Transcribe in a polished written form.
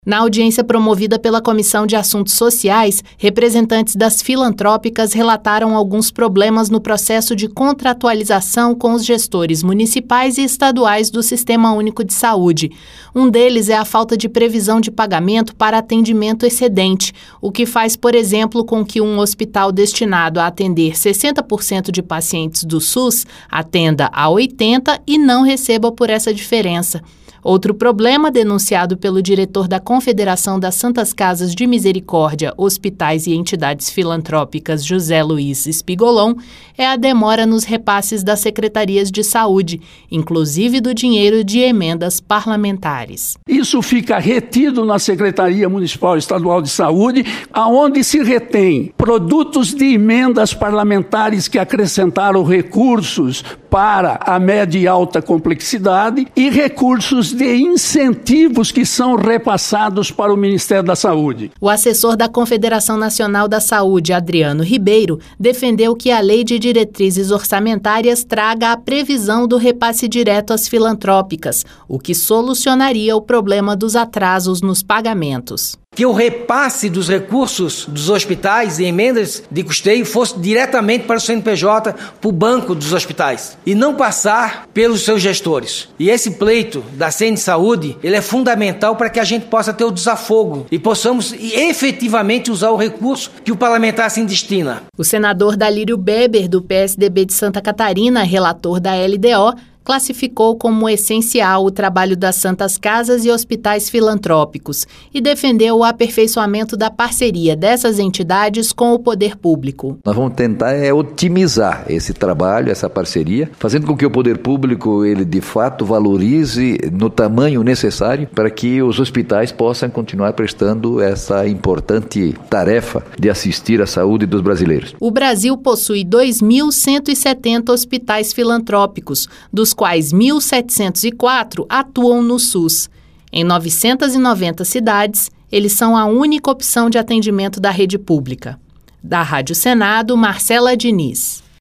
Na audiência promovida pela Comissão de Assuntos Sociais, representantes das filantrópicas relataram alguns problemas no processo de contratualização com os gestores municipais e estaduais do Sistema Único de Saúde. Um deles é a falta de previsão de pagamento para atendimento excedente, o que faz, por exemplo, com que um hospital destinado a atender 60% de pacientes do SUS atenda a 80% e não receba por essa diferença. Outro problema, denunciado pelo diretor da Confederação das Santas Casas de Misericórdia, Hospitais e Entidades Filantrópicas, José Luiz Espigolon, é a demora nos repasses das secretarias de saúde, inclusive do dinheiro de emendas parlamentares. Isso fica retido na Secretaria Municipal e Estadual de Saúde, aonde se retém produtos de emendas parlamentares que acrescentaram recursos para a média e alta complexidade e recursos de incentivos que são repassados para o Ministério da Saúde. O assessor da Confederação Nacional da Saúde, Adriano Ribeiro, defendeu que a Lei de Diretrizes Orçamentárias traga a previsão do repasse direto às filantrópicas, o que solucionaria o problema dos atrasos nos pagamentos. Que o repasse dos recursos dos hospitais e emendas de custeio fosse diretamente para o CNPJ, para o banco dos hospitais, e não passar pelos seus gestores. E esse pleito da CN Saúde, ele é fundamental para que a gente possa ter o desafogo e possamos efetivamente usar o recurso que o parlamentar se destina. O senador Dalírio Beber, do PSDB de Santa Catarina, relator da LDO, classificou como essencial o trabalho das Santas Casas e hospitais filantrópicos e defendeu o aperfeiçoamento da parceria dessas entidades com o poder público. Nós vamos tentar otimizar esse trabalho, essa parceria, fazendo com que o poder público ele de fato valorize no tamanho necessário para que os hospitais possam continuar prestando essa importante tarefa de assistir à saúde dos brasileiros. O Brasil possui 2.170 hospitais filantrópicos, dos quais 1.704 atuam no SUS. Em 990 cidades, eles são a única opção de atendimento da rede pública. Da Rádio Senado, Marcela Diniz.